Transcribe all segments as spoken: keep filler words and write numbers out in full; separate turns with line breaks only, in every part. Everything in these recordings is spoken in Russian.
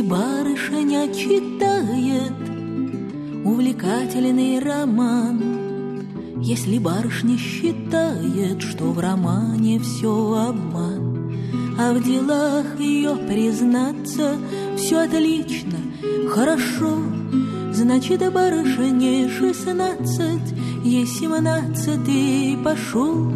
барышня читает увлекательный роман, если барышня считает, что в романе все обман, а в делах ее признаться все отлично, хорошо, значит, барышне шестнадцать, ей семнадцатый пошел.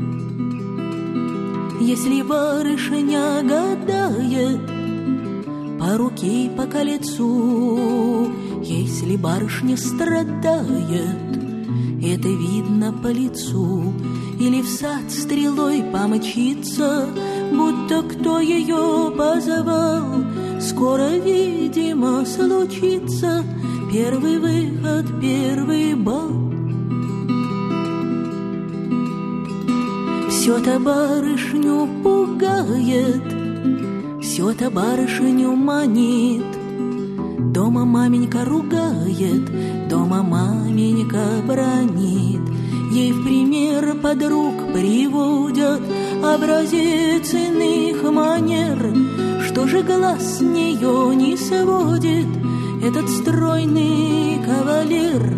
Если барышня гадает по руке и по колецу, если барышня страдает, это видно по лицу, или в сад стрелой помчится, будто кто ее позвал, скоро, видимо, случится первый выход, первый бал. Все-то барышню пугает, все-то барышню манит, дома маменька ругает, дома маменька бранит, ей в пример подруг приводят образец иных манер. Что же глаз с нее не сводит этот стройный кавалер?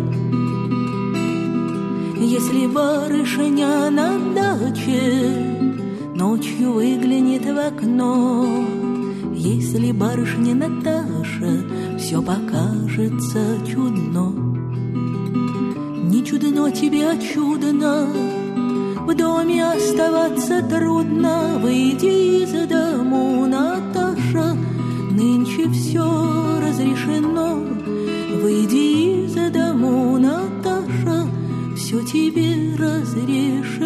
Если барышня на даче ночью выглянет в окно, если барышне Наташа все покажется чудно. Не чудно тебе, а чудно, в доме оставаться трудно. Выйди из дому, Наташа, нынче все разрешено. Выйди из дому, Наташа, все тебе разрешено.